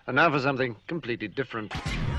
And now for something completely different.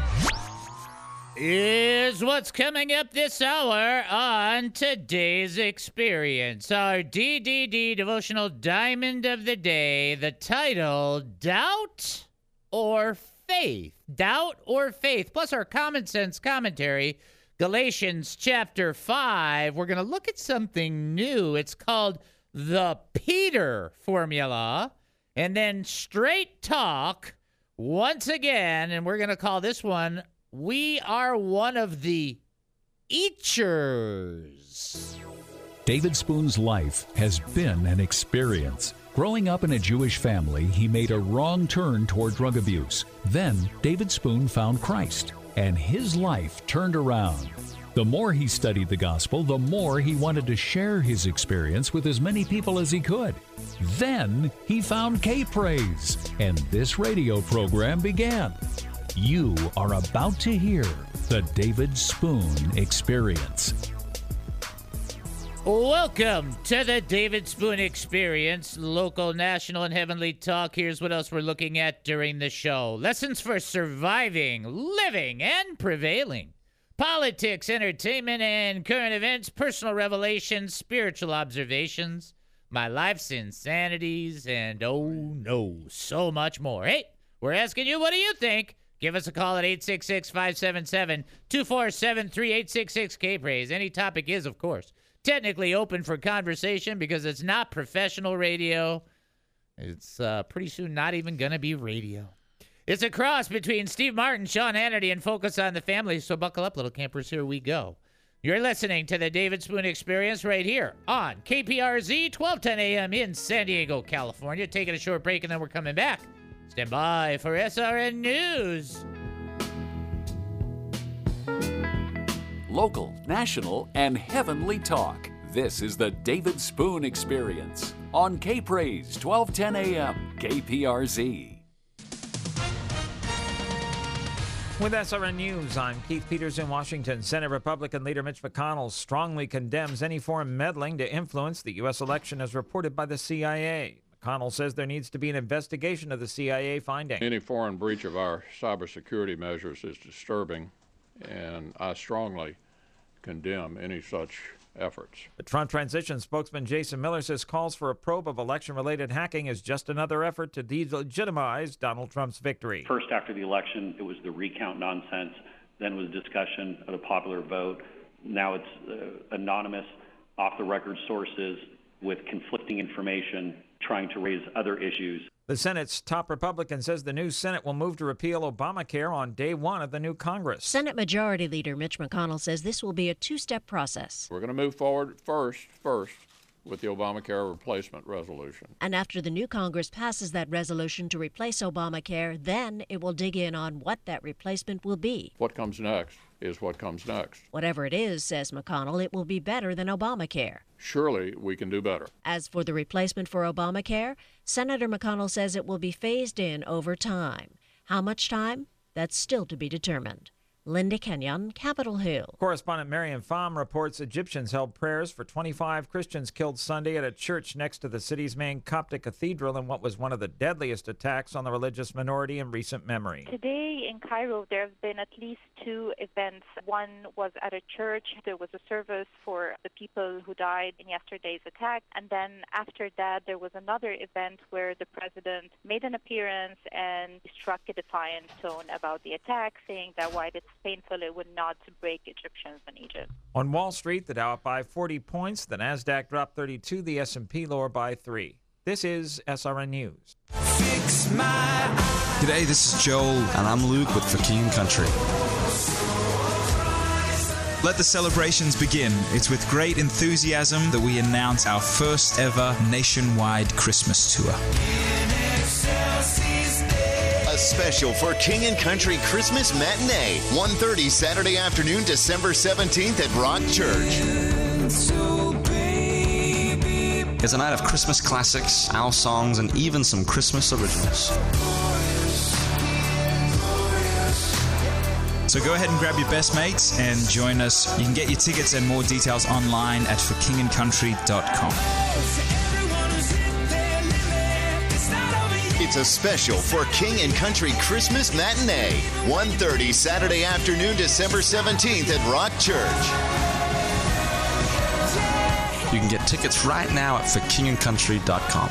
Is what's coming up this hour on today's experience. Our DDD devotional diamond of the day, the title, Doubt or Faith? Doubt or Faith? Plus our common sense commentary, Galatians chapter 5. We're going to look at something new. It's called the Peter formula. And then straight talk once again, and we're going to call this one, We Are One of the Eachers. David Spoon's life has been an experience. Growing up in a Jewish family, he made a wrong turn toward drug abuse. Then, David Spoon found Christ, and his life turned around. The more he studied the gospel, the more he wanted to share his experience with as many people as he could. Then, he found K-Praise, and this radio program began. You are about to hear the David Spoon Experience. Welcome to the David Spoon Experience, local, national, and heavenly talk. Here's what else we're looking at during the show. Lessons for surviving, living, and prevailing. Politics, entertainment, and current events, personal revelations, spiritual observations, my life's insanities, and oh no, so much more. Hey, we're asking you, what do you think? Give us a call at 866-577-2473, 866 K-Praise. Any topic is, of course, technically open for conversation because it's not professional radio. It's pretty soon not even going to be radio. It's a cross between Steve Martin, Sean Hannity, and Focus on the Family, so buckle up, little campers, here we go. You're listening to the David Spoon Experience right here on KPRZ, 1210 a.m. in San Diego, California. Taking a short break, and then we're coming back. Stand by for SRN News. Local, national, and heavenly talk. This is the David Spoon Experience on K-Praise, 1210 a.m. KPRZ. With SRN News, I'm Keith Peters in Washington. Senate Republican leader Mitch McConnell strongly condemns any foreign meddling to influence the U.S. election as reported by the CIA. McConnell says there needs to be an investigation of the CIA finding. Any foreign breach of our cybersecurity measures is disturbing, and I strongly condemn any such efforts. The Trump transition spokesman Jason Miller says calls for a probe of election-related hacking is just another effort to delegitimize Donald Trump's victory. First, after the election, it was the recount nonsense. Then was discussion of a popular vote. Now it's anonymous, off-the-record sources with conflicting information trying to raise other issues. The Senate's top Republican says the new Senate will move to repeal Obamacare on day one of the new Congress. Senate Majority Leader Mitch McConnell says this will be a two-step process. We're going to move forward first with the Obamacare replacement resolution. And after the new Congress passes that resolution to replace Obamacare, then it will dig in on what that replacement will be. What comes next is what comes next. Whatever it is, says McConnell, it will be better than Obamacare. Surely we can do better. As for the replacement for Obamacare, Senator McConnell says it will be phased in over time. How much time? That's still to be determined. Linda Kenyon, Capitol Hill. Correspondent Marian Pham reports Egyptians held prayers for 25 Christians killed Sunday at a church next to the city's main Coptic cathedral in what was one of the deadliest attacks on the religious minority in recent memory. Today in Cairo, there have been at least two events. One was at a church. There was a service for the people who died in yesterday's attack. And then after that, there was another event where the president made an appearance and struck a defiant tone about the attack, saying that while it's painful, it would not break Egyptians in Egypt. On Wall Street, the Dow up by 40 points, the Nasdaq dropped 32, the S&P lower by 3. This is SRN News. G'day, this is Joel, and I'm Luke with For King and Country. Let the celebrations begin. It's with great enthusiasm that we announce our first ever nationwide Christmas tour. A special For King and Country Christmas Matinee, 1:30 Saturday afternoon, December 17th at Rock Church. It's a night of Christmas classics, our songs, and even some Christmas originals. So go ahead and grab your best mates and join us. You can get your tickets and more details online at forkingandcountry.com. It's a special for King and Country Christmas Matinee. 1:30 Saturday afternoon, December 17th at Rock Church. You can get tickets right now at forkingandcountry.com.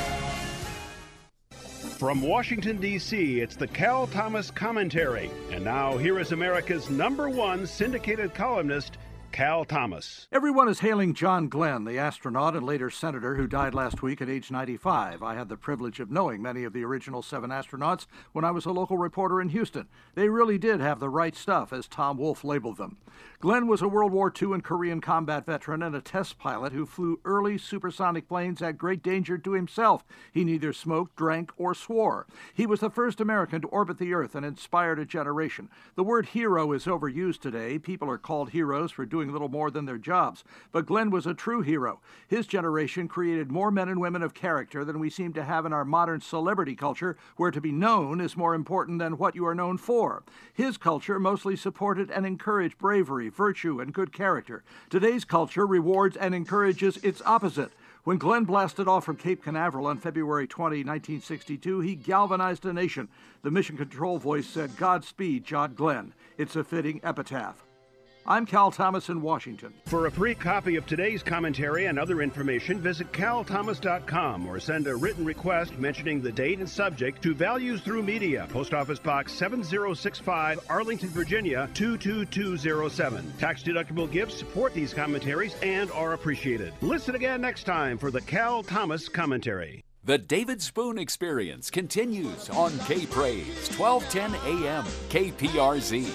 From Washington, D.C., it's the Cal Thomas Commentary. And now, here is America's #1 syndicated columnist, Cal Thomas. Everyone is hailing John Glenn, the astronaut and later senator who died last week at age 95. I had the privilege of knowing many of the original 7 astronauts when I was a local reporter in Houston. They really did have the right stuff, as Tom Wolfe labeled them. Glenn was a World War II and Korean combat veteran and a test pilot who flew early supersonic planes at great danger to himself. He neither smoked, drank, or swore. He was the first American to orbit the Earth and inspired a generation. The word hero is overused today. People are called heroes for doing little more than their jobs. But Glenn was a true hero. His generation created more men and women of character than we seem to have in our modern celebrity culture, where to be known is more important than what you are known for. His culture mostly supported and encouraged bravery, virtue, and good character. Today's culture rewards and encourages its opposite. When Glenn blasted off from Cape Canaveral on February 20, 1962, he galvanized a nation. The mission control voice said, "Godspeed, John Glenn." It's a fitting epitaph. I'm Cal Thomas in Washington. For a free copy of today's commentary and other information, visit calthomas.com or send a written request mentioning the date and subject to Values Through Media, Post Office Box 7065, Arlington, Virginia 22207. Tax-deductible gifts support these commentaries and are appreciated. Listen again next time for the Cal Thomas Commentary. The David Spoon Experience continues on K-Praise, 1210 AM, KPRZ.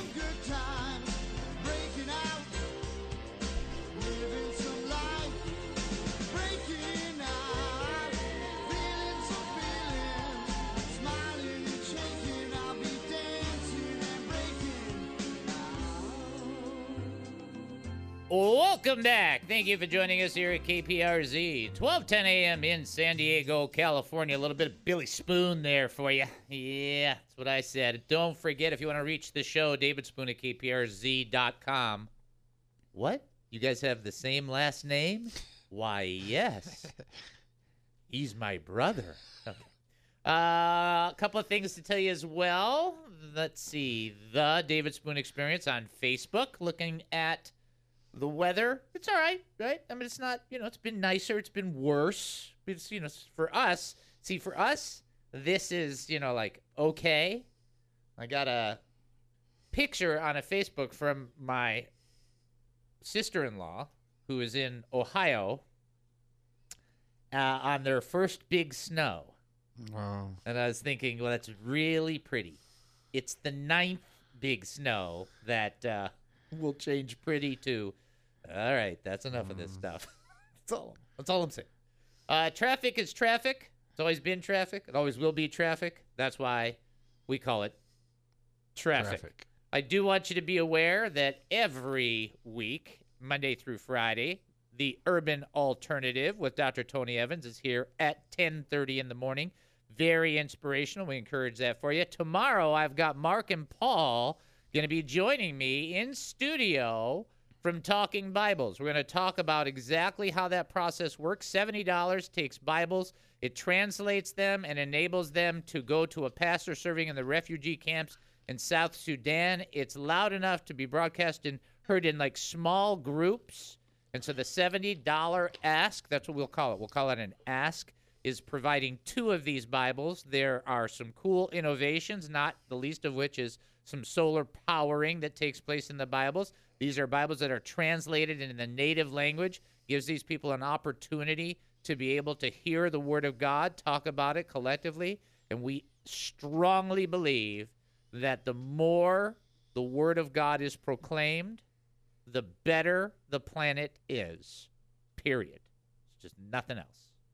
Welcome back. Thank you for joining us here at KPRZ, 1210 a.m. in San Diego, California. A little bit of Billy Spoon there for you. Yeah, that's what I said. Don't forget, if you want to reach the show, David Spoon at KPRZ.com. What? You guys have the same last name? Why, yes. He's my brother. Okay. A couple of things to tell you as well. Let's see. The David Spoon Experience on Facebook, looking at the weather. It's all right, right? I mean, it's not, it's been nicer. It's been worse. It's, for us, this is, like, okay. I got a picture on a Facebook from my sister-in-law, who is in Ohio, on their first big snow. Wow. And I was thinking, well, that's really pretty. It's the 9th big snow that will change pretty to, all right, that's enough of this stuff. That's all I'm saying. Traffic is traffic. It's always been traffic. It always will be traffic. That's why we call it traffic. I do want you to be aware that every week, Monday through Friday, the Urban Alternative with Dr. Tony Evans is here at 10:30 in the morning. Very inspirational. We encourage that for you. Tomorrow, I've got Mark and Paul going to be joining me in studio from Talking Bibles. We're going to talk about exactly how that process works. $70 takes Bibles. It translates them and enables them to go to a pastor serving in the refugee camps in South Sudan. It's loud enough to be broadcast and heard in like small groups. And so the $70 ask, that's what we'll call it. We'll call it an ask, is providing 2 of these Bibles. There are some cool innovations, not the least of which is some solar powering that takes place in the Bibles. These are Bibles that are translated in the native language, gives these people an opportunity to be able to hear the Word of God, talk about it collectively. And we strongly believe that the more the Word of God is proclaimed, the better the planet is, period. It's just nothing else.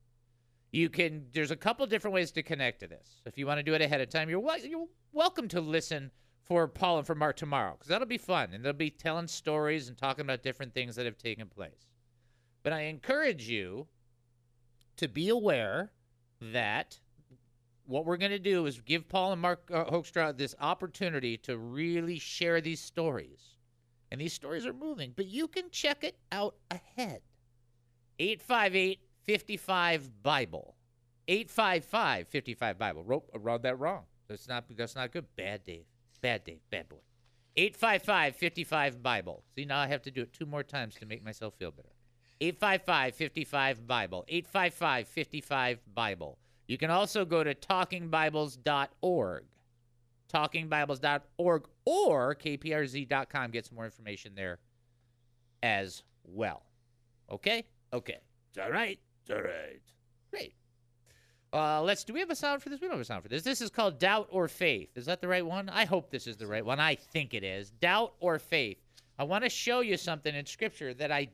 There's a couple different ways to connect to this. If you want to do it ahead of time, you're welcome to listen for Paul and for Mark tomorrow, because that'll be fun, and they'll be telling stories and talking about different things that have taken place. But I encourage you to be aware that what we're going to do is give Paul and Mark Hoekstra this opportunity to really share these stories. And these stories are moving, but you can check it out ahead. 858-55-BIBLE. 855-55-Bible. Wrote that wrong. That's not good. Bad Dave. Bad Dave. Bad boy. 855-55-Bible. See, now I have to do it 2 more times to make myself feel better. 855-55-Bible. 855-55-Bible. You can also go to talkingbibles.org. Talkingbibles.org or kprz.com. Get some more information there as well. Okay? Okay. It's all right. It's all right. Great. Do we have a sound for this? We don't have a sound for this. This is called Doubt or Faith. Is that the right one? I hope this is the right one. I think it is. Doubt or Faith. I want to show you something in Scripture that I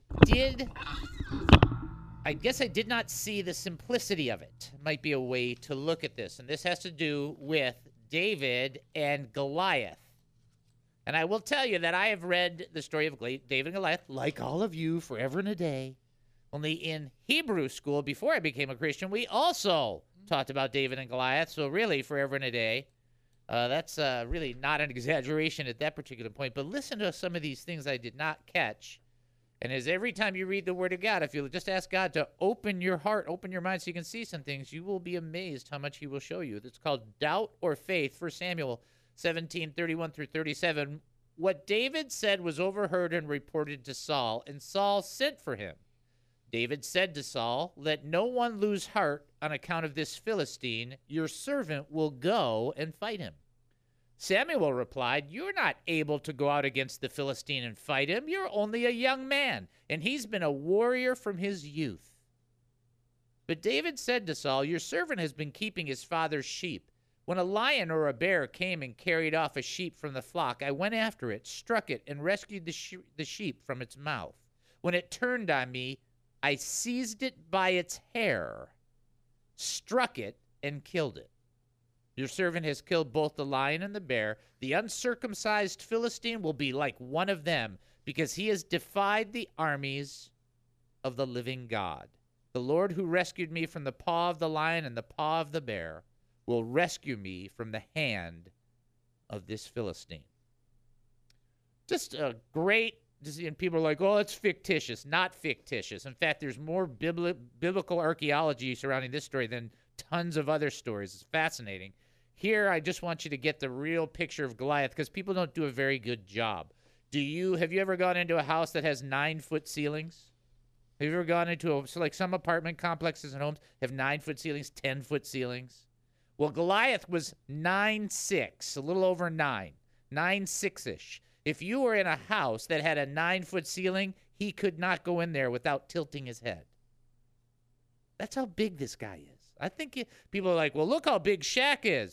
guess I did not see the simplicity of it. Might be a way to look at this. And this has to do with David and Goliath. And I will tell you that I have read the story of David and Goliath, like all of you, forever and a day. Only in Hebrew school, before I became a Christian, we also talked about David and Goliath. So really, forever and a day. That's really not an exaggeration at that particular point. But listen to some of these things I did not catch. And as every time you read the Word of God, if you just ask God to open your heart, open your mind so you can see some things, you will be amazed how much he will show you. It's called Doubt or Faith. 1 Samuel 17:31-37. What David said was overheard and reported to Saul, and Saul sent for him. David said to Saul, "Let no one lose heart on account of this Philistine. Your servant will go and fight him." Samuel replied, "You're not able to go out against the Philistine and fight him. You're only a young man, and he's been a warrior from his youth." But David said to Saul, "Your servant has been keeping his father's sheep. When a lion or a bear came and carried off a sheep from the flock, I went after it, struck it, and rescued the sheep from its mouth. When it turned on me, I seized it by its hair, struck it, and killed it. Your servant has killed both the lion and the bear. The uncircumcised Philistine will be like one of them, because he has defied the armies of the living God. The Lord who rescued me from the paw of the lion and the paw of the bear will rescue me from the hand of this Philistine." Just a great, and people are like, "Oh, it's fictitious." Not fictitious. In fact, there's more biblical archaeology surrounding this story than tons of other stories. It's fascinating. Here, I just want you to get the real picture of Goliath, because people don't do a very good job. Have you ever gone into a house that has 9-foot ceilings? Have you ever gone into like some apartment complexes and homes have 9-foot ceilings, 10-foot ceilings? Well, Goliath was 9'6", a little over 9, 9'6"-ish. If you were in a house that had a 9-foot ceiling, he could not go in there without tilting his head. That's how big this guy is. I think people are like, "Well, look how big Shaq is."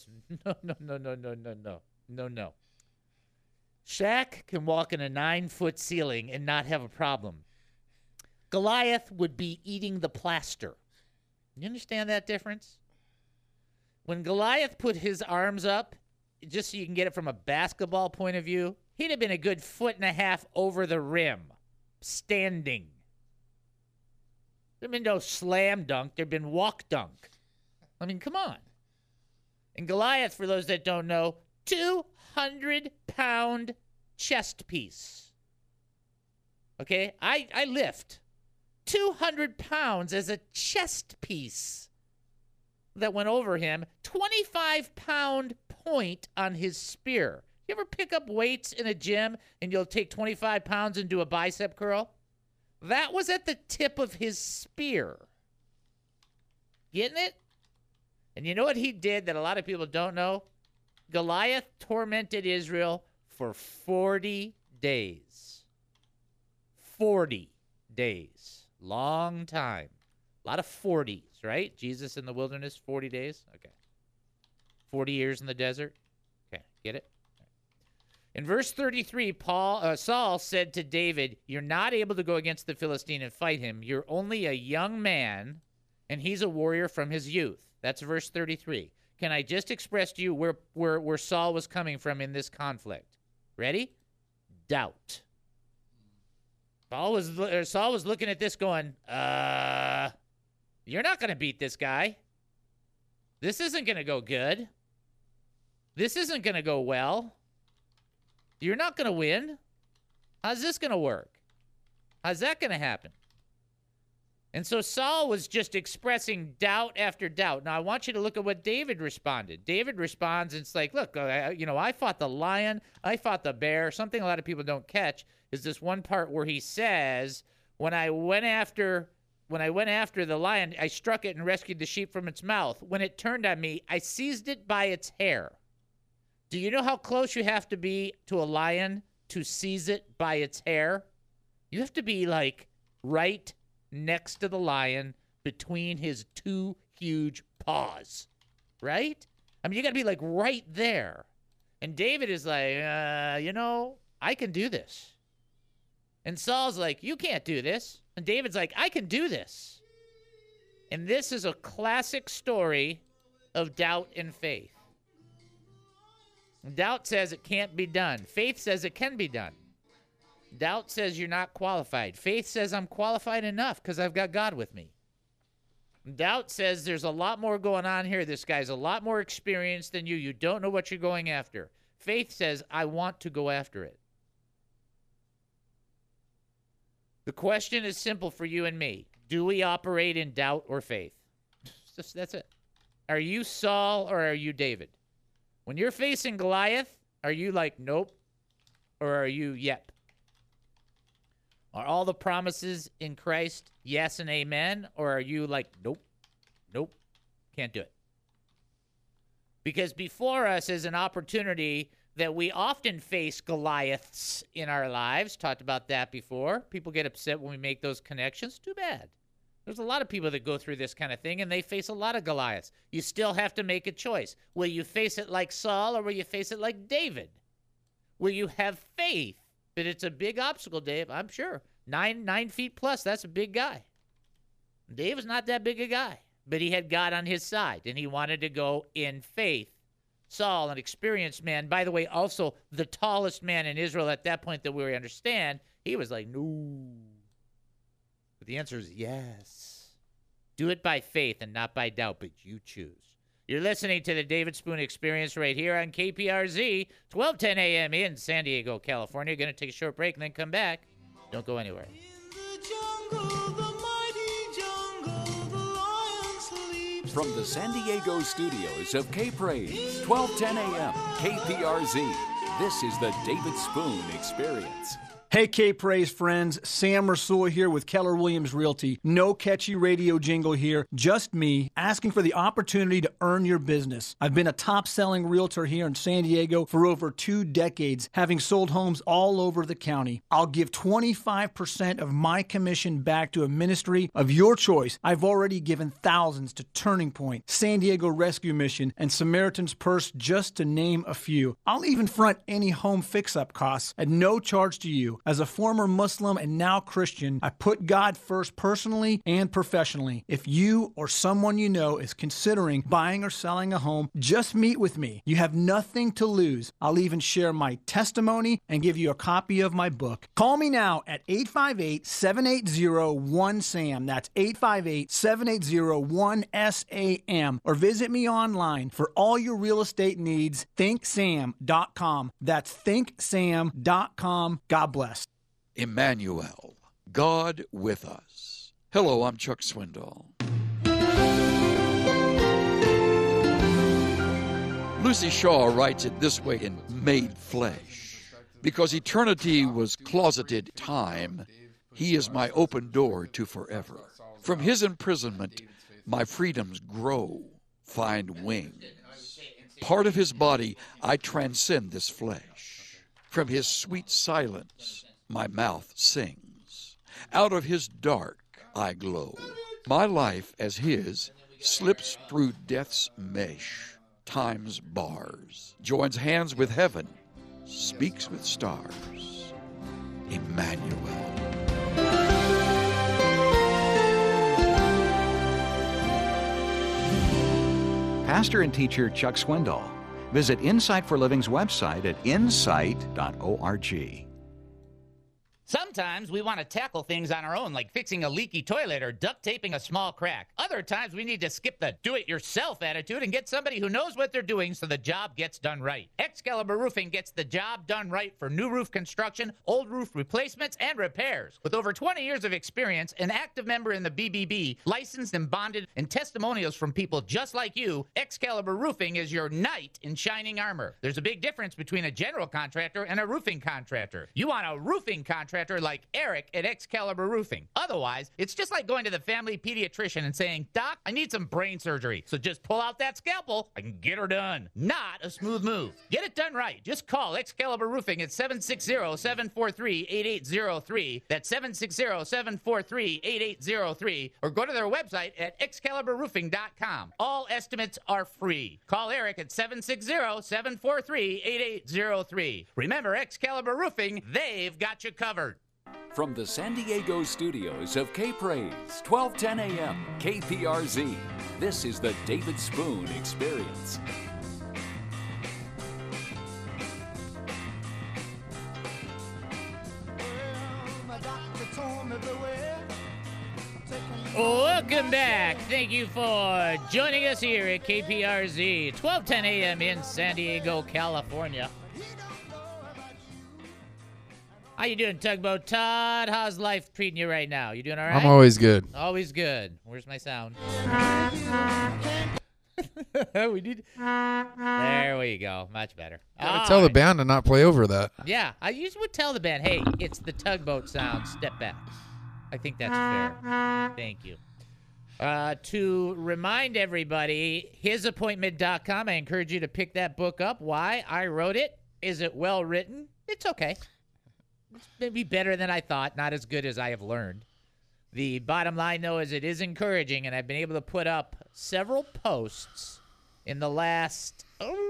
No. Shaq can walk in a 9-foot ceiling and not have a problem. Goliath would be eating the plaster. You understand that difference? When Goliath put his arms up, just so you can get it from a basketball point of view, he'd have been a good 1.5 feet over the rim, standing. There'd been no slam dunk. There'd been walk dunk. I mean, come on. And Goliath, for those that don't know, 200-pound chest piece. Okay? I lift 200 pounds as a chest piece that went over him. 25-pound point on his spear. You ever pick up weights in a gym and you'll take 25 pounds and do a bicep curl? That was at the tip of his spear. Getting it? And you know what he did that a lot of people don't know? Goliath tormented Israel for 40 days. 40 days. Long time. A lot of 40s, right? Jesus in the wilderness, 40 days? Okay. 40 years in the desert? Okay, get it? In verse 33, Saul said to David, "You're not able to go against the Philistine and fight him. You're only a young man, and he's a warrior from his youth." That's verse 33. Can I just express to you where Saul was coming from in this conflict? Ready? Doubt. Saul was looking at this going, you're not going to beat this guy. This isn't going to go good. This isn't going to go well. You're not going to win. How's this going to work? How's that going to happen? And so Saul was just expressing doubt after doubt. Now, I want you to look at what David responded. David responds, and it's like, look, I fought the lion, I fought the bear. Something a lot of people don't catch is this one part where he says, when I went after the lion, I struck it and rescued the sheep from its mouth. When it turned on me, I seized it by its hair. Do you know how close you have to be to a lion to seize it by its hair? You have to be like right next to the lion between his two huge paws, right? I mean, you got to be like right there. And David is like, I can do this. And Saul's like, you can't do this. And David's like, I can do this. And this is a classic story of doubt and faith. Doubt says it can't be done. Faith says it can be done. Doubt says you're not qualified. Faith says I'm qualified enough because I've got God with me. Doubt says there's a lot more going on here. This guy's a lot more experienced than you. You don't know what you're going after. Faith says I want to go after it. The question is simple for you and me. Do we operate in doubt or faith? That's it. Are you Saul or are you David? When you're facing Goliath, are you like, nope, or are you, yep? Are all the promises in Christ yes and amen, or are you like, nope, can't do it? Because before us is an opportunity that we often face Goliaths in our lives. Talked about that before. People get upset when we make those connections. Too bad. There's a lot of people that go through this kind of thing, and they face a lot of Goliaths. You still have to make a choice. Will you face it like Saul, or will you face it like David? Will you have faith? But it's a big obstacle, Dave, I'm sure. 9 feet plus, that's a big guy. Dave was not that big a guy, but he had God on his side, and he wanted to go in faith. Saul, an experienced man, by the way, also the tallest man in Israel at that point that we understand, he was like, no. But the answer is yes. Do it by faith and not by doubt, but you choose. You're listening to the David Spoon Experience right here on KPRZ, 1210 a.m. in San Diego, California. Going to take a short break and then come back. Don't go anywhere. From the San Diego studios of K-Praise, 1210 a.m., KPRZ. This is the David Spoon Experience. Hey, K-Praise friends, Sam Rasul here with Keller Williams Realty. No catchy radio jingle here, just me asking for the opportunity to earn your business. I've been a top-selling realtor here in San Diego for over 2 decades, having sold homes all over the county. I'll give 25% of my commission back to a ministry of your choice. I've already given thousands to Turning Point, San Diego Rescue Mission, and Samaritan's Purse, just to name a few. I'll even front any home fix-up costs at no charge to you. As a former Muslim and now Christian, I put God first personally and professionally. If you or someone you know is considering buying or selling a home, just meet with me. You have nothing to lose. I'll even share my testimony and give you a copy of my book. Call me now at 858-780-1SAM. That's 858-780-1SAM. Or visit me online for all your real estate needs, thinksam.com. That's thinksam.com. God bless. Emmanuel, God with us. Hello, I'm Chuck Swindoll. Lucy Shaw writes it this way in Made Flesh. Because eternity was closeted time, he is my open door to forever. From his imprisonment, my freedoms grow, find wings. Part of his body, I transcend this flesh. From his sweet silence, my mouth sings. Out of his dark, I glow. My life, as his, slips through death's mesh, time's bars, joins hands with heaven, speaks with stars. Emmanuel. Pastor and teacher Chuck Swindoll. Visit Insight for Living's website at insight.org. Sometimes we want to tackle things on our own, like fixing a leaky toilet or duct taping a small crack. Other times we need to skip the do-it-yourself attitude and get somebody who knows what they're doing so the job gets done right. Excalibur Roofing gets the job done right for new roof construction, old roof replacements, and repairs. With over 20 years of experience, an active member in the BBB, licensed and bonded, and testimonials from people just like you, Excalibur Roofing is your knight in shining armor. There's a big difference between a general contractor and a roofing contractor. You want a roofing contractor like Eric at Excalibur Roofing. Otherwise, it's just like going to the family pediatrician and saying, Doc, I need some brain surgery, so just pull out that scalpel. I can get her done. Not a smooth move. Get it done right. Just call Excalibur Roofing at 760-743-8803. That's 760-743-8803. Or go to their website at excaliburroofing.com. All estimates are free. Call Eric at 760-743-8803. Remember, Excalibur Roofing, they've got you covered. From the San Diego studios of K-Praise, 1210 AM, KPRZ, this is the David Spoon Experience. Welcome back. Thank you for joining us here at KPRZ, 1210 AM in San Diego, California. How you doing, Tugboat Todd? How's life treating you right now? You doing all right? I'm always good. Always good. Where's my sound? We need. There we go. Much better. Gotta tell the band to not play over that. Yeah, I usually would tell the band, hey, it's the Tugboat sound. Step back. I think that's fair. Thank you. To remind everybody, hisappointment.com. I encourage you to pick that book up. Why? I wrote it. Is it well written? It's okay. It's maybe better than I thought, not as good as I have learned. The bottom line, though, is it is encouraging, and I've been able to put up several posts in the last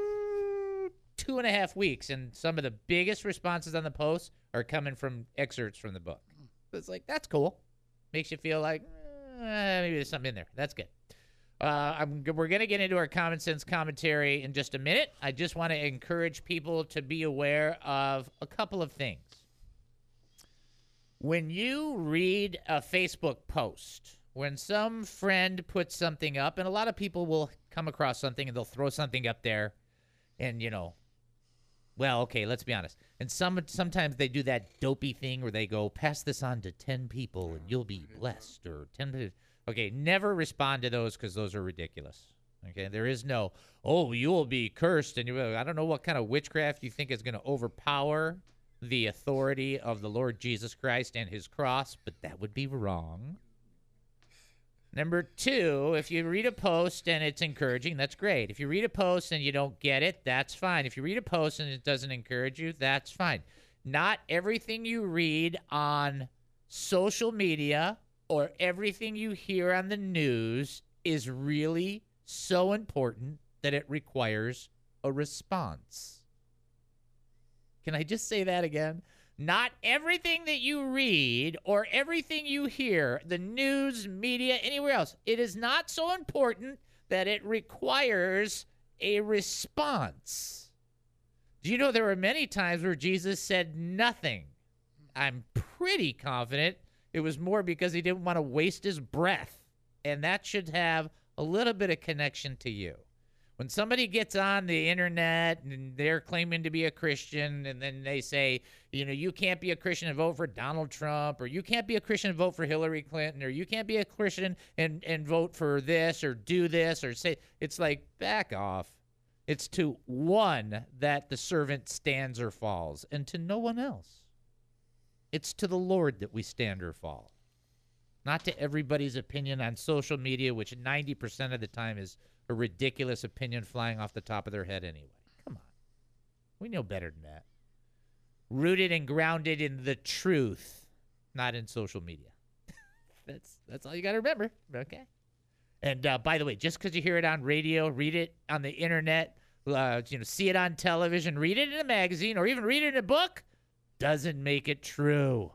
2.5 weeks, and some of the biggest responses on the posts are coming from excerpts from the book. So it's like, that's cool. Makes you feel like, maybe there's something in there. That's good. We're going to get into our common sense commentary in just a minute. I just want to encourage people to be aware of a couple of things. When you read a Facebook post, when some friend puts something up, and a lot of people will come across something and they'll throw something up there, and, you know, well, okay, let's be honest. And sometimes they do that dopey thing where they go, pass this on to 10 people and you'll be blessed, or 10 people. Okay, never respond to those because those are ridiculous. Okay, there is no, oh, you will be cursed. And I don't know what kind of witchcraft you think is going to overpower the authority of the Lord Jesus Christ and his cross, but that would be wrong. Number two, if you read a post and it's encouraging, that's great. If you read a post and you don't get it, that's fine. If you read a post and it doesn't encourage you, that's fine. Not everything you read on social media or everything you hear on the news is really so important that it requires a response. Can I just say that again? Not everything that you read or everything you hear, the news, media, anywhere else, it is not so important that it requires a response. Do you know there were many times where Jesus said nothing? I'm pretty confident it was more because he didn't want to waste his breath. And that should have a little bit of connection to you. When somebody gets on the internet and they're claiming to be a Christian, and then they say, you know, you can't be a Christian and vote for Donald Trump, or you can't be a Christian and vote for Hillary Clinton, or you can't be a Christian and vote for this or do this, or say, it's like, back off. It's to one that the servant stands or falls, and to no one else. It's to the Lord that we stand or fall. Not to everybody's opinion on social media, which 90% of the time is a ridiculous opinion flying off the top of their head anyway. Come on. We know better than that. Rooted and grounded in the truth, not in social media. That's all you got to remember. Okay. And by the way, just because you hear it on radio, read it on the internet, see it on television, read it in a magazine, or even read it in a book, doesn't make it true.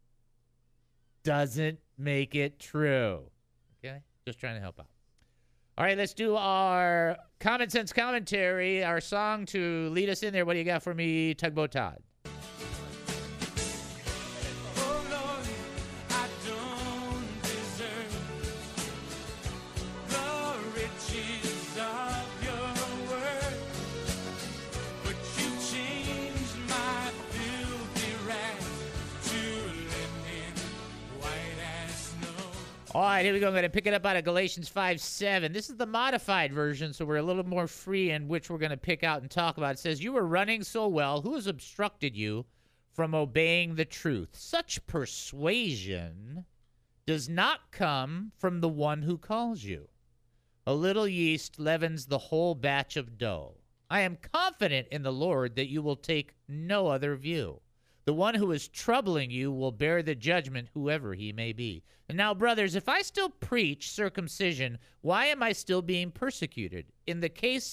Doesn't make it true. Okay? Just trying to help out. All right, let's do our Common Sense Commentary, our song to lead us in there. What do you got for me, Tugboat Todd? All right, here we go. I'm going to pick it up out of Galatians 5:7. This is the modified version, so we're a little more free in which we're going to pick out and talk about. It says, "You were running so well. Who has obstructed you from obeying the truth? Such persuasion does not come from the one who calls you. A little yeast leavens the whole batch of dough. I am confident in the Lord that you will take no other view. The one who is troubling you will bear the judgment, whoever he may be. And now, brothers, if I still preach circumcision, why am I still being persecuted? In that case,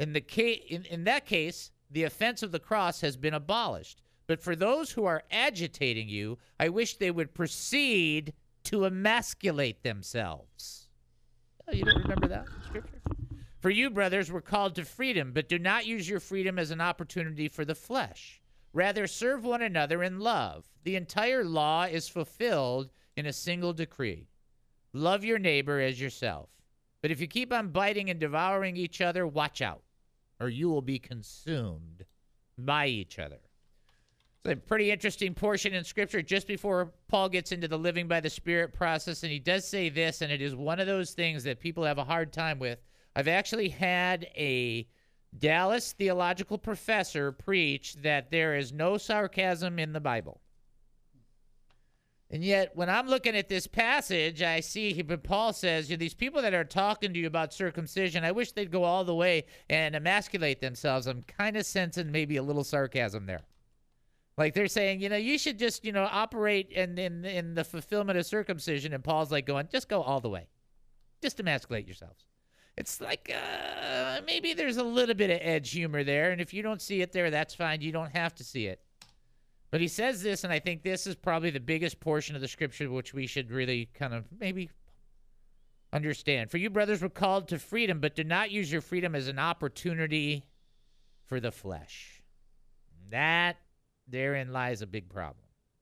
the offense of the cross has been abolished. But for those who are agitating you, I wish they would proceed to emasculate themselves." Oh, you don't remember that in Scripture? "For you, brothers, were called to freedom, but do not use your freedom as an opportunity for the flesh. Rather, serve one another in love. The entire law is fulfilled in a single decree. Love your neighbor as yourself. But if you keep on biting and devouring each other, watch out, or you will be consumed by each other." It's a pretty interesting portion in Scripture just before Paul gets into the living by the Spirit process, and he does say this, and it is one of those things that people have a hard time with. I've actually had a Dallas theological professor preach that there is no sarcasm in the Bible. And yet, when I'm looking at this passage, I see Paul says, these people that are talking to you about circumcision, I wish they'd go all the way and emasculate themselves. I'm kind of sensing maybe a little sarcasm there. Like they're saying, you should just, operate in the fulfillment of circumcision. And Paul's like going, just go all the way. Just emasculate yourselves. It's like maybe there's a little bit of edge humor there. And if you don't see it there, that's fine. You don't have to see it. But he says this, and I think this is probably the biggest portion of the Scripture which we should really kind of maybe understand. "For you, brothers, were called to freedom, but do not use your freedom as an opportunity for the flesh." That, therein lies a big problem.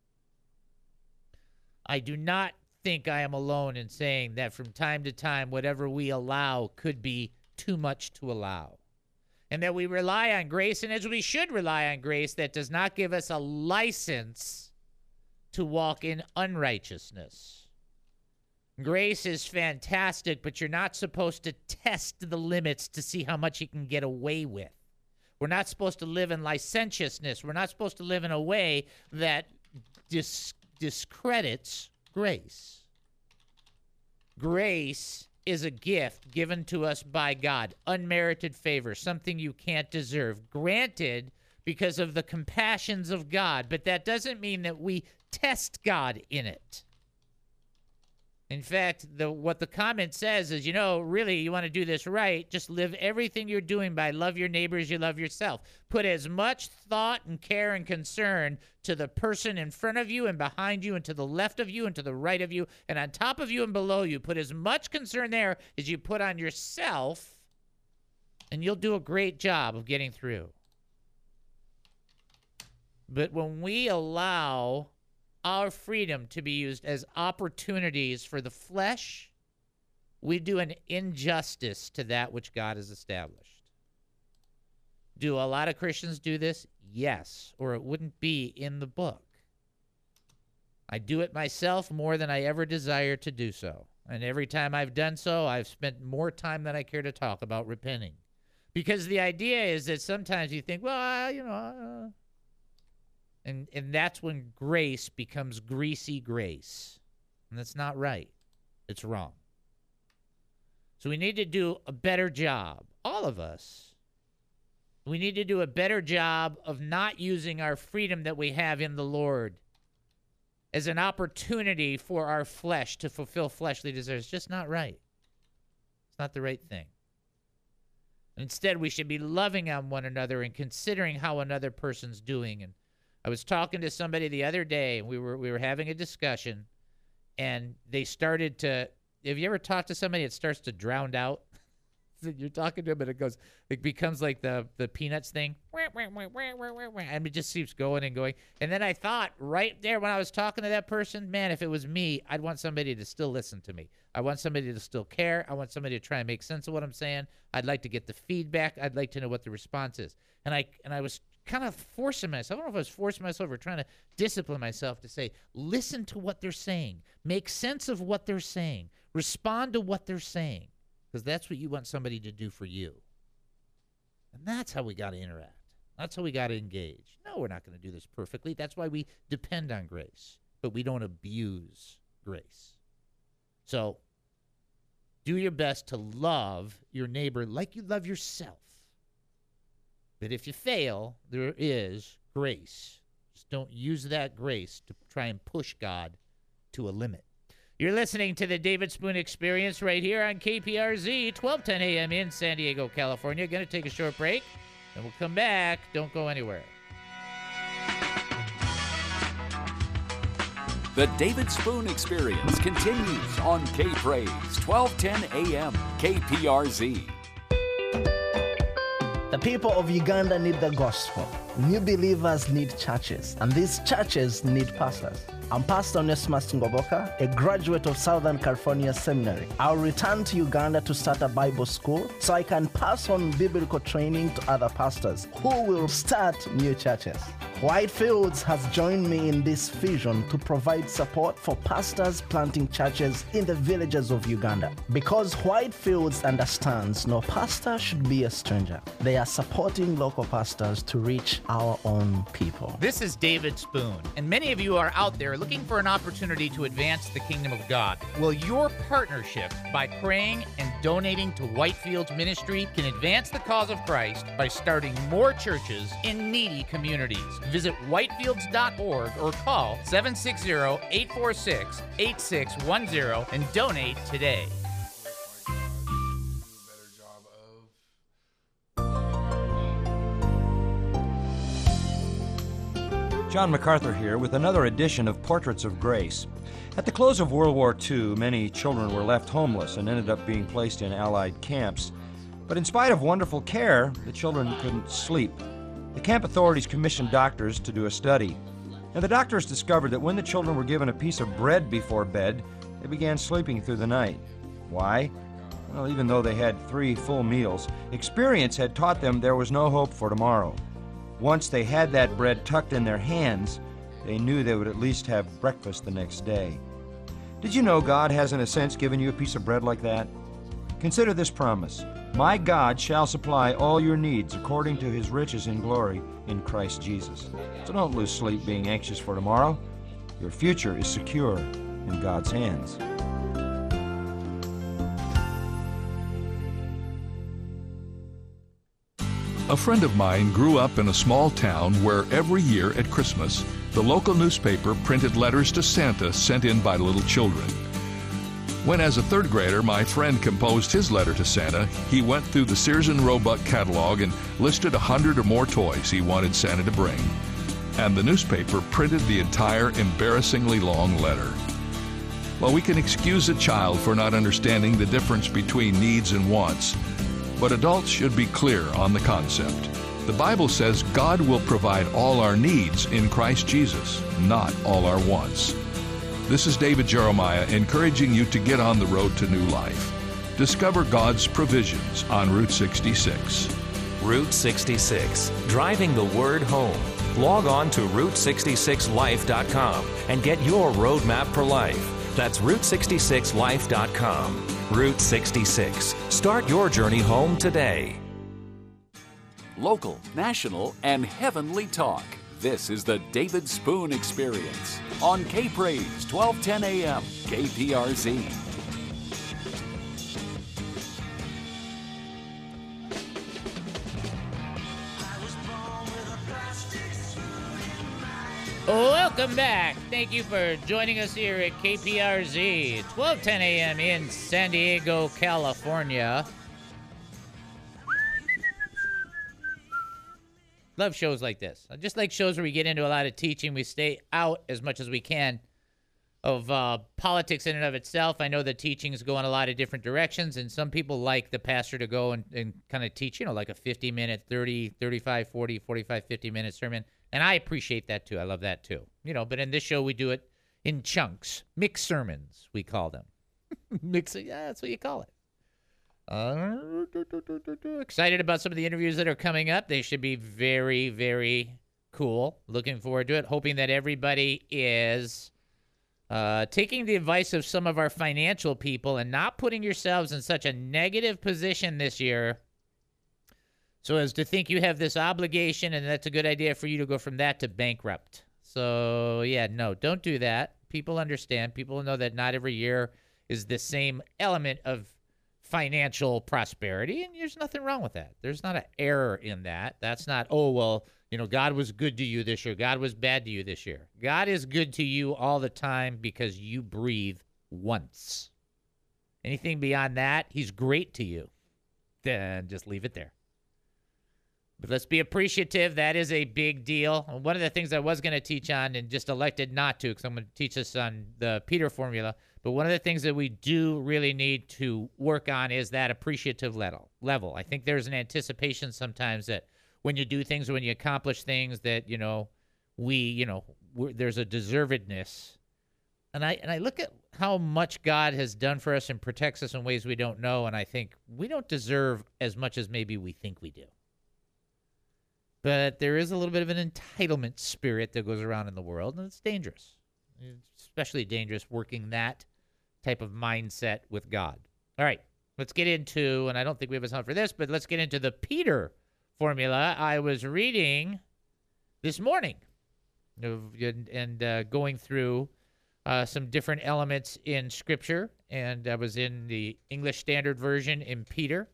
I do not think I am alone in saying that from time to time, whatever we allow could be too much to allow. And that we rely on grace, and as we should rely on grace, that does not give us a license to walk in unrighteousness. Grace is fantastic, but you're not supposed to test the limits to see how much you can get away with. We're not supposed to live in licentiousness. We're not supposed to live in a way that discredits grace. Grace is a gift given to us by God, unmerited favor, something you can't deserve, granted because of the compassions of God, but that doesn't mean that we test God in it. In fact, what the comment says is, really, you want to do this right, just live everything you're doing by love your neighbor as you love yourself. Put as much thought and care and concern to the person in front of you and behind you and to the left of you and to the right of you and on top of you and below you. Put as much concern there as you put on yourself, and you'll do a great job of getting through. But when we allow our freedom to be used as opportunities for the flesh, we do an injustice to that which God has established. Do a lot of Christians do this? Yes, or it wouldn't be in the book. I do it myself more than I ever desire to do so. And every time I've done so, I've spent more time than I care to talk about repenting. Because the idea is that sometimes you think, well, And that's when grace becomes greasy grace. And that's not right. It's wrong. So we need to do a better job, all of us. We need to do a better job of not using our freedom that we have in the Lord as an opportunity for our flesh to fulfill fleshly desires. It's just not right. It's not the right thing. Instead, we should be loving on one another and considering how another person's doing. And I was talking to somebody the other day, and we were having a discussion, and they started to. Have you ever talked to somebody that starts to drown out? You're talking to them, and it becomes like the Peanuts thing, and it just keeps going and going. And then I thought right there when I was talking to that person, man, if it was me, I'd want somebody to still listen to me. I want somebody to still care. I want somebody to try and make sense of what I'm saying. I'd like to get the feedback. I'd like to know what the response is. And I was kind of forcing myself. I don't know if I was forcing myself or trying to discipline myself to say, listen to what they're saying. Make sense of what they're saying. Respond to what they're saying. Because that's what you want somebody to do for you. And that's how we got to interact. That's how we got to engage. No, we're not going to do this perfectly. That's why we depend on grace. But we don't abuse grace. So do your best to love your neighbor like you love yourself. But if you fail, there is grace. Just don't use that grace to try and push God to a limit. You're listening to the David Spoon Experience right here on KPRZ, 1210 a.m. in San Diego, California. Going to take a short break, and we'll come back. Don't go anywhere. The David Spoon Experience continues on K-Praise, 1210 a.m. KPRZ. The people of Uganda need the gospel. New believers need churches, and these churches need pastors. I'm Pastor Onesimus Ngoboka, a graduate of Southern California Seminary. I'll return to Uganda to start a Bible school so I can pass on biblical training to other pastors who will start new churches. Whitefields has joined me in this vision to provide support for pastors planting churches in the villages of Uganda. Because Whitefields understands no pastor should be a stranger. They are supporting local pastors to reach our own people. This is David Spoon, and many of you are out there looking for an opportunity to advance the kingdom of God. Well, your partnership by praying and donating to Whitefields Ministry can advance the cause of Christ by starting more churches in needy communities. Visit whitefields.org or call 760-846-8610 and donate today. John MacArthur here with another edition of Portraits of Grace. At the close of World War II, many children were left homeless and ended up being placed in Allied camps. But in spite of wonderful care, the children couldn't sleep. The camp authorities commissioned doctors to do a study. And the doctors discovered that when the children were given a piece of bread before bed, they began sleeping through the night. Why? Well, even though they had 3 full meals, experience had taught them there was no hope for tomorrow. Once they had that bread tucked in their hands, they knew they would at least have breakfast the next day. Did you know God has, in a sense, given you a piece of bread like that? Consider this promise. My God shall supply all your needs according to his riches in glory in Christ Jesus. So don't lose sleep being anxious for tomorrow. Your future is secure in God's hands. A friend of mine grew up in a small town where every year at Christmas, the local newspaper printed letters to Santa sent in by little children. When, as a 3rd grader, my friend composed his letter to Santa, he went through the Sears and Roebuck catalog and listed 100 or more toys he wanted Santa to bring. And the newspaper printed the entire embarrassingly long letter. Well, we can excuse a child for not understanding the difference between needs and wants, but adults should be clear on the concept. The Bible says God will provide all our needs in Christ Jesus, not all our wants. This is David Jeremiah encouraging you to get on the road to new life. Discover God's provisions on Route 66. Route 66, driving the word home. Log on to Route66Life.com and get your roadmap for life. That's Route66Life.com. Route 66. Start your journey home today. Local, national, and heavenly talk. This is the David Spoon Experience on K-Praise, 1210 a.m. KPRZ. Welcome back. Thank you for joining us here at KPRZ, 1210 a.m. in San Diego, California. Love shows like this. I just like shows where we get into a lot of teaching. We stay out as much as we can of politics in and of itself. I know the teachings go in a lot of different directions, and some people like the pastor to go and kind of teach, like a 50-minute, 30, 35, 40, 45, 50-minute sermon. And I appreciate that, too. I love that, too. But in this show, we do it in chunks. Mixed sermons, we call them. That's what you call it. Excited about some of the interviews that are coming up. They should be very, very cool. Looking forward to it. Hoping that everybody is taking the advice of some of our financial people and not putting yourselves in such a negative position this year so as to think you have this obligation and that's a good idea for you to go from that to bankrupt. So, yeah, no, don't do that. People understand. People know that not every year is the same element of financial prosperity, and there's nothing wrong with that. There's not an error in that. That's not, oh, well, God was good to you this year. God was bad to you this year. God is good to you all the time because you breathe once. Anything beyond that, he's great to you. Then just leave it there. But let's be appreciative. That is a big deal. One of the things I was going to teach on and just elected not to because I'm going to teach us on the Peter formula. But one of the things that we do really need to work on is that appreciative level. I think there's an anticipation sometimes that when you do things, when you accomplish things that, there's a deservedness. And I look at how much God has done for us and protects us in ways we don't know. And I think we don't deserve as much as maybe we think we do. But there is a little bit of an entitlement spirit that goes around in the world, and it's dangerous. It's especially dangerous working that type of mindset with God. All right, let's get into, and I don't think we have a time for this, but let's get into the Peter formula. I was reading this morning and going through some different elements in Scripture, and I was in the English Standard Version in Peter,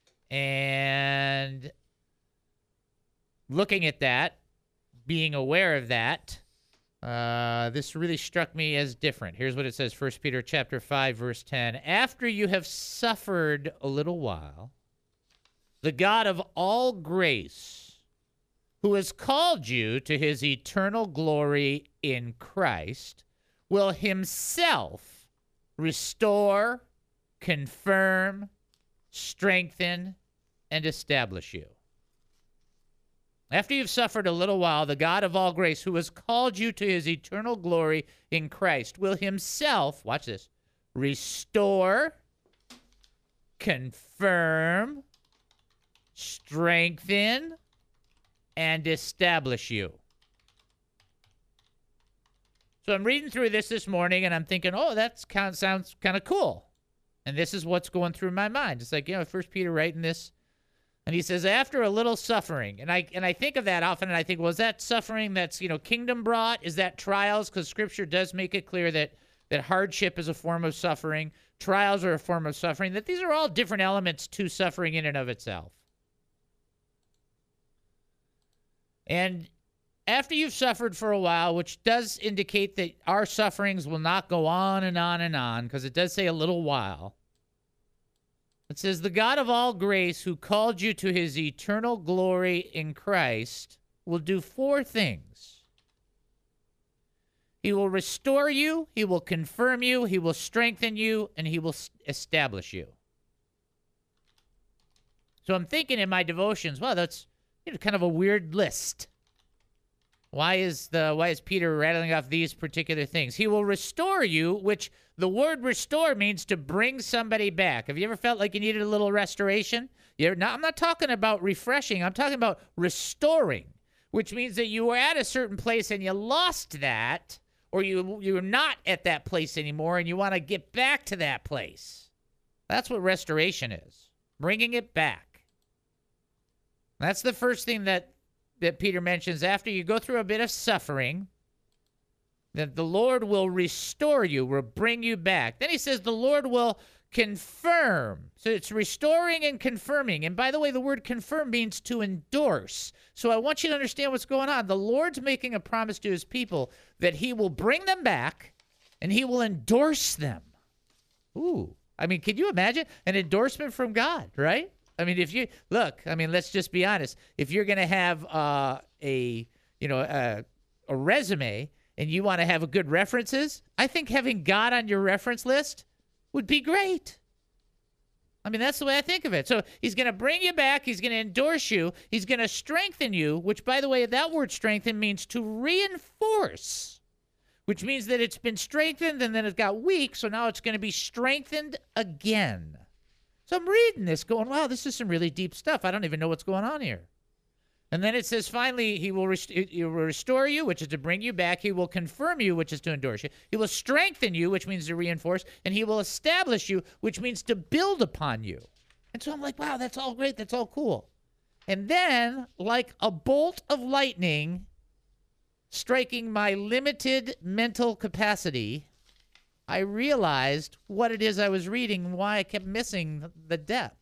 and looking at that, being aware of that, this really struck me as different. Here's what it says, 1 Peter chapter 5, verse 10. After you have suffered a little while, the God of all grace, who has called you to his eternal glory in Christ, will himself restore, confirm, strengthen, and establish you. After you've suffered a little while, the God of all grace, who has called you to his eternal glory in Christ, will himself, watch this, restore, confirm, strengthen, and establish you. So I'm reading through this morning, and I'm thinking, oh, that sounds kind of cool. And this is what's going through my mind. It's like, First Peter writing this. And he says, after a little suffering, and I think of that often, and I think, well, is that suffering that's, kingdom brought? Is that trials? Because Scripture does make it clear that hardship is a form of suffering. Trials are a form of suffering. That these are all different elements to suffering in and of itself. And after you've suffered for a while, which does indicate that our sufferings will not go on and on and on, because it does say a little while. It says, the God of all grace, who called you to his eternal glory in Christ, will do 4 things. He will restore you, he will confirm you, he will strengthen you, and he will establish you. So I'm thinking in my devotions, well, that's kind of a weird list. Why is Peter rattling off these particular things? He will restore you, which the word restore means to bring somebody back. Have you ever felt like you needed a little restoration? I'm not talking about refreshing. I'm talking about restoring, which means that you were at a certain place and you lost that, or you're not at that place anymore and you want to get back to that place. That's what restoration is, bringing it back. That's the first thing that Peter mentions. After you go through a bit of suffering, that the Lord will restore you, will bring you back. Then he says the Lord will confirm. So it's restoring and confirming. And by the way, the word confirm means to endorse. So I want you to understand what's going on. The Lord's making a promise to his people that he will bring them back and he will endorse them. Ooh. I mean, can you imagine an endorsement from God, right? I mean, let's just be honest. If you're going to have a resume and you want to have good references, I think having God on your reference list would be great. I mean, that's the way I think of it. So he's going to bring you back. He's going to endorse you. He's going to strengthen you, which, by the way, that word strengthen means to reinforce, which means that it's been strengthened and then it got weak, so now it's going to be strengthened again. So I'm reading this going, wow, this is some really deep stuff. I don't even know what's going on here. And then it says, finally, he will restore you, which is to bring you back. He will confirm you, which is to endorse you. He will strengthen you, which means to reinforce. And he will establish you, which means to build upon you. And so I'm like, wow, that's all great. That's all cool. And then, like a bolt of lightning striking my limited mental capacity, I realized what it is I was reading and why I kept missing the depth.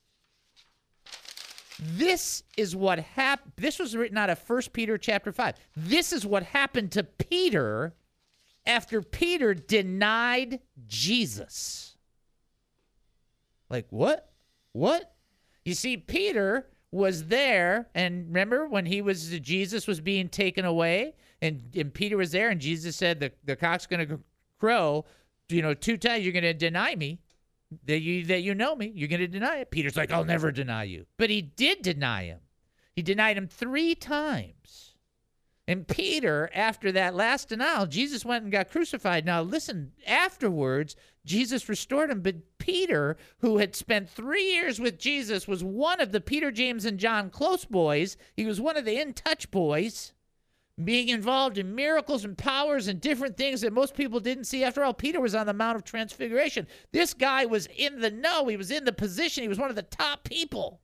This is what happened. This was written out of 1 Peter chapter 5. This is what happened to Peter after Peter denied Jesus. Like, what? What? You see, Peter was there, and remember when Jesus was being taken away, and Peter was there, and Jesus said, the cock's going to crow, 2 times you're going to deny me. That you know me, you're going to deny it. Peter's like, I'll never deny you. But he did deny him. He denied him 3 times. And Peter, after that last denial, Jesus went and got crucified. Now, listen, afterwards, Jesus restored him. But Peter, who had spent 3 years with Jesus, was one of the Peter, James, and John close boys. He was one of the in-touch boys, being involved in miracles and powers and different things that most people didn't see. After all, Peter was on the Mount of Transfiguration. This guy was in the know. He was in the position. He was one of the top people.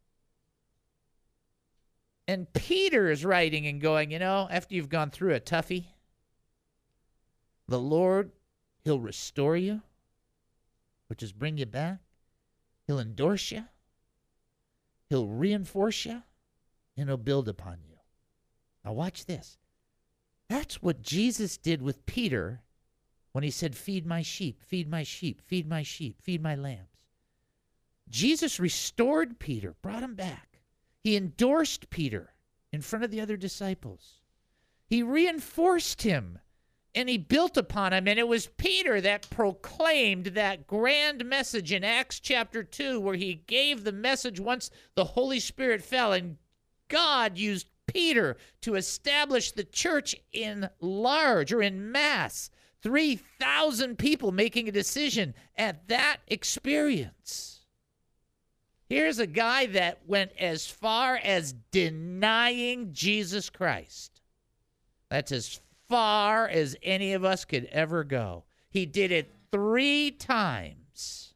And Peter is writing and going, after you've gone through a toughie, the Lord, he'll restore you, which is bring you back. He'll endorse you. He'll reinforce you, and he'll build upon you. Now watch this. That's what Jesus did with Peter when he said, feed my sheep, feed my sheep, feed my sheep, feed my lambs. Jesus restored Peter, brought him back. He endorsed Peter in front of the other disciples. He reinforced him, and he built upon him. And it was Peter that proclaimed that grand message in Acts chapter 2, where he gave the message once the Holy Spirit fell, and God used Peter to establish the church in mass. 3,000 people making a decision at that experience. Here's a guy that went as far as denying Jesus Christ. That's as far as any of us could ever go. He did it 3 times.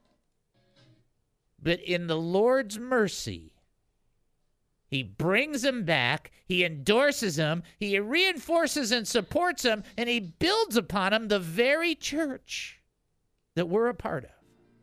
But in the Lord's mercy, he brings him back, he endorses him, he reinforces and supports him, and he builds upon him the very church that we're a part of.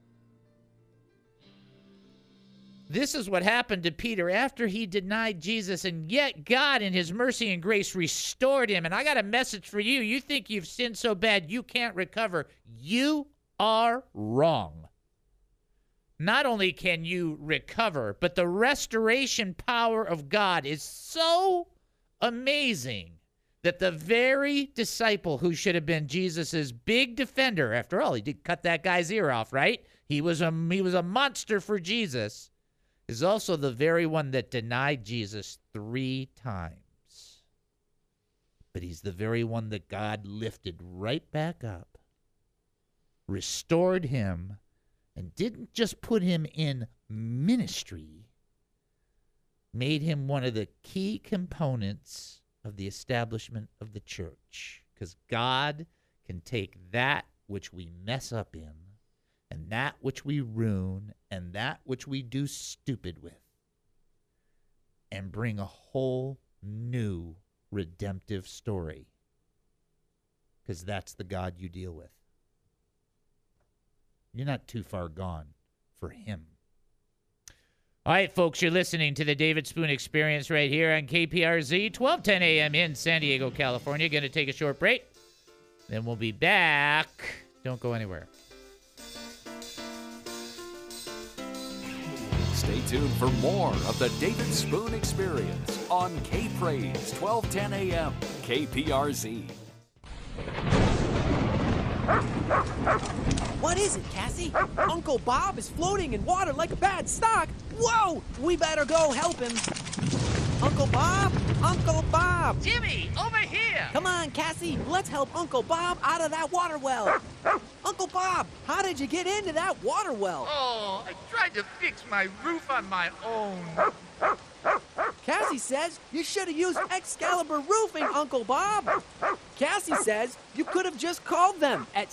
This is what happened to Peter after he denied Jesus, and yet God in his mercy and grace restored him. And I got a message for you. You think you've sinned so bad you can't recover. You are wrong. Not only can you recover, but the restoration power of God is so amazing that the very disciple who should have been Jesus's big defender, after all, he did cut that guy's ear off, right? He was a monster for Jesus, is also the very one that denied Jesus 3 times. But he's the very one that God lifted right back up, restored him, and didn't just put him in ministry, made him one of the key components of the establishment of the church. Because God can take that which we mess up in, and that which we ruin, and that which we do stupid with, and bring a whole new redemptive story. Because that's the God you deal with. You're not too far gone for him. All right, folks, you're listening to the David Spoon Experience right here on KPRZ, 1210 a.m. in San Diego, California. Going to take a short break. Then we'll be back. Don't go anywhere. Stay tuned for more of the David Spoon Experience on K-Praise, 1210 a.m. KPRZ. What is it, Cassie? Uncle Bob is floating in water like a bad stock. Whoa! We better go help him. Uncle Bob! Uncle Bob! Jimmy, over here! Come on, Cassie, let's help Uncle Bob out of that water well. Uncle Bob, how did you get into that water well? Oh, I tried to fix my roof on my own. Cassie says you should have used Excalibur Roofing, Uncle Bob. Cassie says you could have just called them at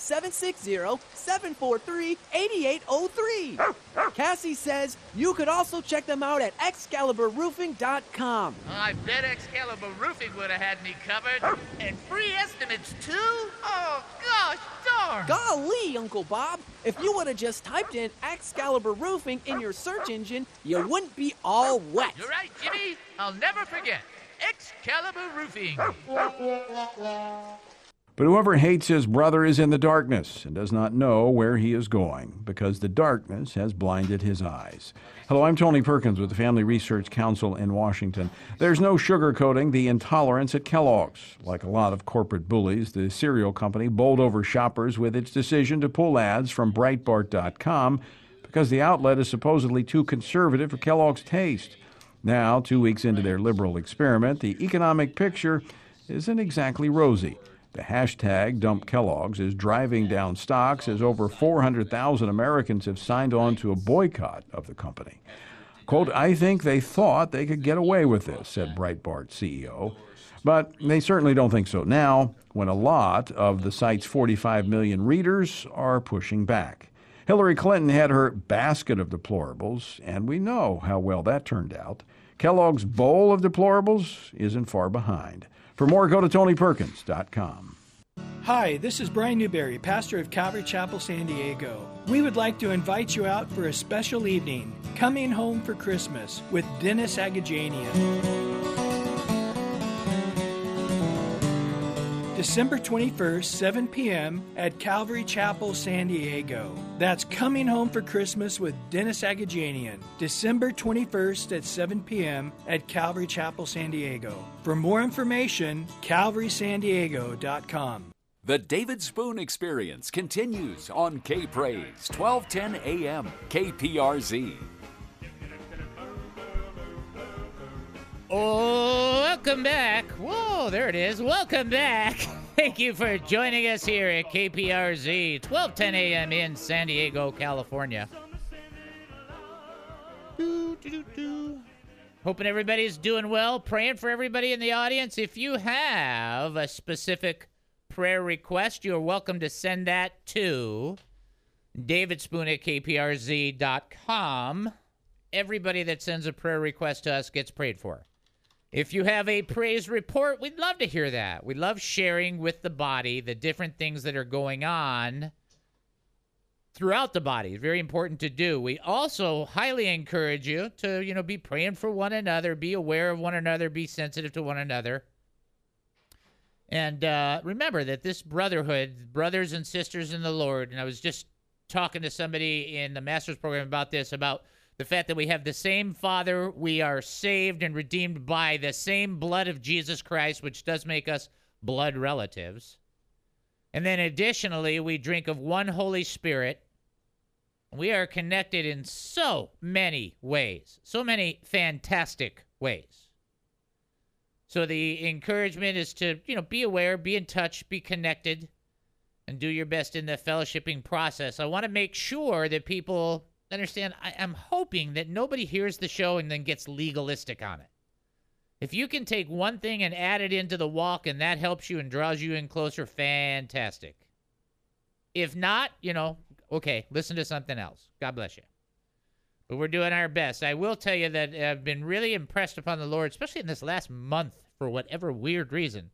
760-743-8803. Cassie says you could also check them out at ExcaliburRoofing.com. I bet Excalibur Roofing would have had me covered. And free estimates, too? Oh, gosh darn. Golly, Uncle Bob, if you would have just typed in Excalibur Roofing in your search engine, you wouldn't be all wet. You're right, Jimmy. I'll never forget. Excalibur Roofing. But whoever hates his brother is in the darkness and does not know where he is going, because the darkness has blinded his eyes. Hello, I'm Tony Perkins with the Family Research Council in Washington. There's no sugarcoating the intolerance at Kellogg's. Like a lot of corporate bullies, the cereal company bowled over shoppers with its decision to pull ads from Breitbart.com because the outlet is supposedly too conservative for Kellogg's taste. Now, 2 weeks into their liberal experiment, the economic picture isn't exactly rosy. The hashtag Dump Kellogg's is driving down stocks as over 400,000 Americans have signed on to a boycott of the company. Quote, "I think they thought they could get away with this," said Breitbart CEO. But they certainly don't think so now, when a lot of the site's 45 million readers are pushing back. Hillary Clinton had her basket of deplorables, and we know how well that turned out. Kellogg's bowl of deplorables isn't far behind. For more, go to TonyPerkins.com. Hi, this is Brian Newberry, pastor of Calvary Chapel, San Diego. We would like to invite you out for a special evening, Coming Home for Christmas, with Dennis Agajanian. December 21st, 7 p.m. at Calvary Chapel, San Diego. That's Coming Home for Christmas with Dennis Agajanian. December 21st at 7 p.m. at Calvary Chapel, San Diego. For more information, calvarysandiego.com. The David Spoon Experience continues on K-Praise, 1210 AM, KPRZ. Oh, welcome back. Whoa, there it is. Welcome back. Thank you for joining us here at KPRZ, 1210 AM in San Diego, California. Hoping everybody's doing well. Praying for everybody in the audience. If you have a specific prayer request, you're welcome to send that to davidspoon@kprz.com. Everybody that sends a prayer request to us gets prayed for. If you have a praise report, we'd love to hear that. We love sharing with the body the different things that are going on throughout the body. It's very important to do. We also highly encourage you to, be praying for one another, be aware of one another, be sensitive to one another. And remember that this brotherhood, brothers and sisters in the Lord, and I was just talking to somebody in the master's program about this, about the fact that we have the same Father, we are saved and redeemed by the same blood of Jesus Christ, which does make us blood relatives. And then additionally, we drink of one Holy Spirit. We are connected in so many ways, so many fantastic ways. So the encouragement is to, be aware, be in touch, be connected, and do your best in the fellowshipping process. I want to make sure that people understand, I'm hoping that nobody hears the show and then gets legalistic on it. If you can take one thing and add it into the walk and that helps you and draws you in closer, fantastic. If not, okay, listen to something else. God bless you. But we're doing our best. I will tell you that I've been really impressed upon the Lord, especially in this last month, for whatever weird reason,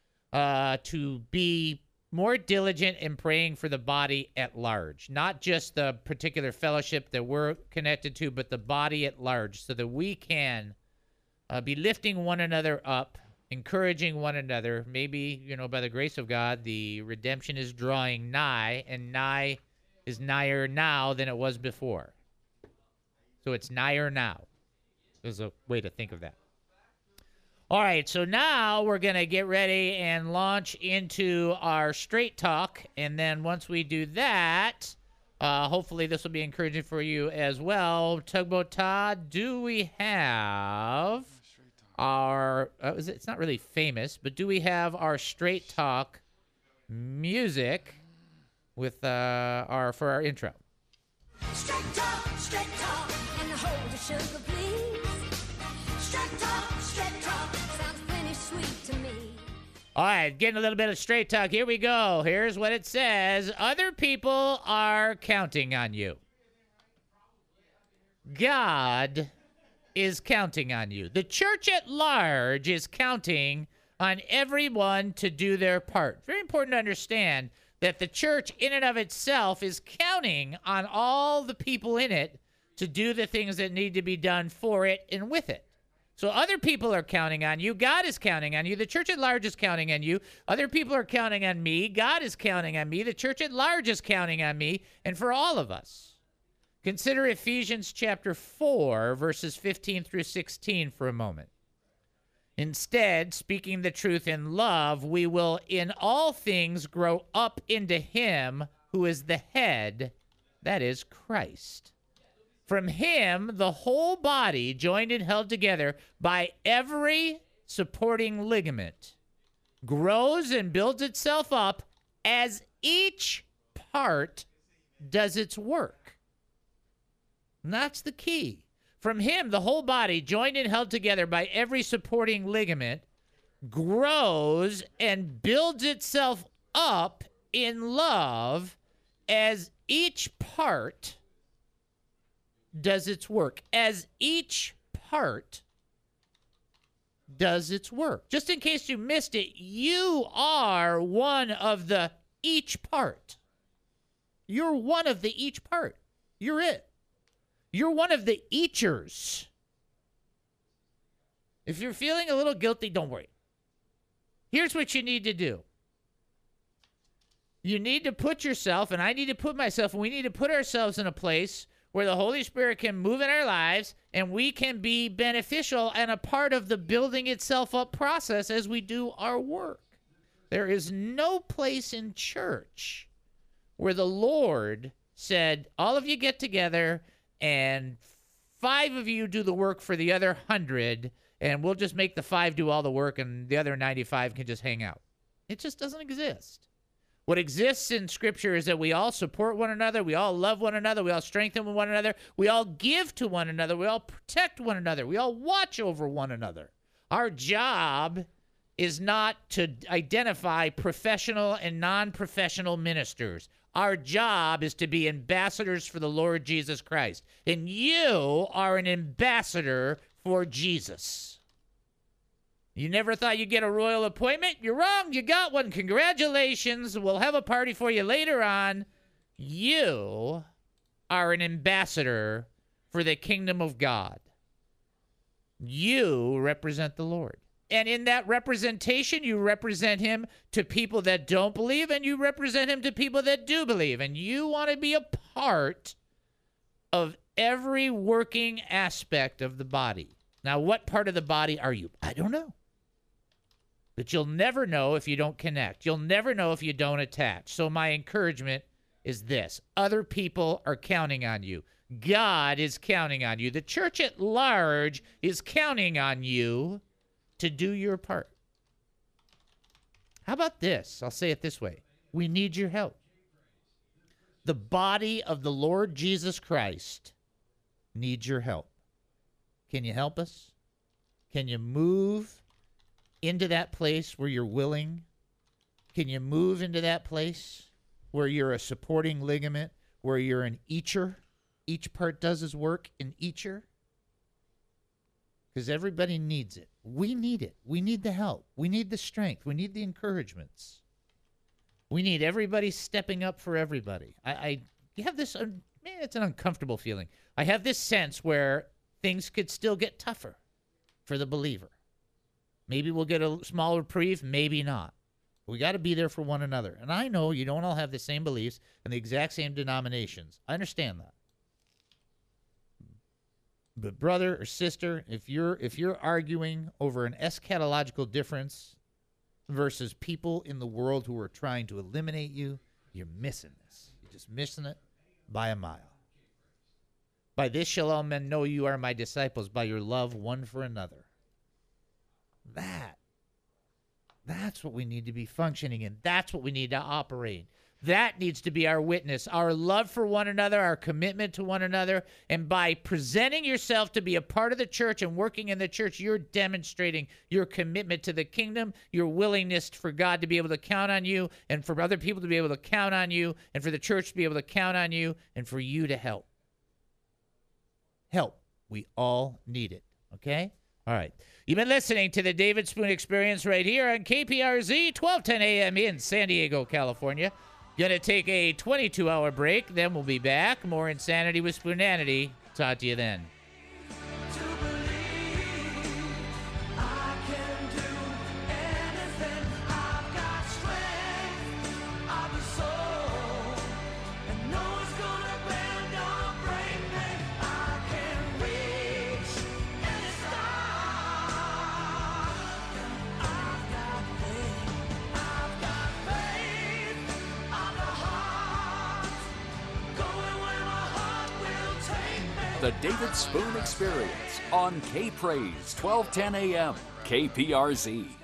to be more diligent in praying for the body at large, not just the particular fellowship that we're connected to, but the body at large, so that we can be lifting one another up, encouraging one another. Maybe, by the grace of God, the redemption is drawing nigh, and nigh is nigher now than it was before. So it's nigher now. There's a way to think of that. All right, so now we're going to get ready and launch into our straight talk. And then once we do that, hopefully this will be encouraging for you as well. Tugboat Todd, do we have our, it's not really famous, but do we have our Straight Talk music with for our intro? Straight talk, and hold your sugar, please. Straight talk, sounds plenty sweet to me. All right, getting a little bit of Straight Talk. Here we go. Here's what it says. Other people are counting on you. God is counting on you. The church at large is counting on everyone to do their part. Very important to understand that the church in and of itself is counting on all the people in it to do the things that need to be done for it and with it. So other people are counting on you. God is counting on you. The church at large is counting on you. Other people are counting on me. God is counting on me. The church at large is counting on me. And for all of us, consider Ephesians chapter 4, verses 15 through 16 for a moment. Instead, speaking the truth in love, we will in all things grow up into him who is the head, that is Christ. From him, the whole body, joined and held together by every supporting ligament, grows and builds itself up as each part does its work. And that's the key. From him, the whole body, joined and held together by every supporting ligament, grows and builds itself up in love as each part does its work. As each part does its work. Just in case you missed it, you are one of the each part. You're one of the each part. You're it. You're one of the eachers. If you're feeling a little guilty, don't worry. Here's what you need to do. You need to put yourself, and I need to put myself, and we need to put ourselves in a place where the Holy Spirit can move in our lives and we can be beneficial and a part of the building itself up process as we do our work. There is no place in church where the Lord said, all of you get together and 5 of you do the work for the other 100, and we'll just make the 5 do all the work and the other 95 can just hang out. It just doesn't exist. What exists in Scripture is that we all support one another, we all love one another, we all strengthen one another, we all give to one another, we all protect one another, we all watch over one another. Our job is not to identify professional and non-professional ministers. Our job is to be ambassadors for the Lord Jesus Christ. And you are an ambassador for Jesus. You never thought you'd get a royal appointment? You're wrong. You got one. Congratulations. We'll have a party for you later on. You are an ambassador for the kingdom of God. You represent the Lord. And in that representation, you represent him to people that don't believe, and you represent him to people that do believe. And you want to be a part of every working aspect of the body. Now, what part of the body are you? I don't know. But you'll never know if you don't connect. You'll never know if you don't attach. So my encouragement is this. Other people are counting on you. God is counting on you. The church at large is counting on you to do your part. How about this? I'll say it this way. We need your help. The body of the Lord Jesus Christ needs your help. Can you help us? Can you move into that place where you're willing? Can you move into that place where you're a supporting ligament, where you're an eacher? Each part does his work in eacher. Because everybody needs it. We need it. We need the help. We need the strength. We need the encouragements. We need everybody stepping up for everybody. You have this, man, it's an uncomfortable feeling. I have this sense where things could still get tougher for the believer. Maybe we'll get a small reprieve, maybe not. We got to be there for one another. And I know you don't all have the same beliefs and the exact same denominations. I understand that. But brother or sister, if you're arguing over an eschatological difference versus people in the world who are trying to eliminate you, you're missing this. You're just missing it by a mile. By this shall all men know you are my disciples, by your love one for another. That's what we need to be functioning in. That's what we need to operate. That needs to be our witness, our love for one another, our commitment to one another. And by presenting yourself to be a part of the church and working in the church, you're demonstrating your commitment to the kingdom, your willingness for God to be able to count on you, and for other people to be able to count on you, and for the church to be able to count on you, and for you to help. Help. We all need it. Okay? All right. You've been listening to the David Spoon Experience right here on KPRZ, 1210 a.m. in San Diego, California. Gonna take a 22-hour break, then we'll be back. More Insanity with Spoonanity. Talk to you then. The David Spoon Experience on K-Praise, 1210 a.m. KPRZ.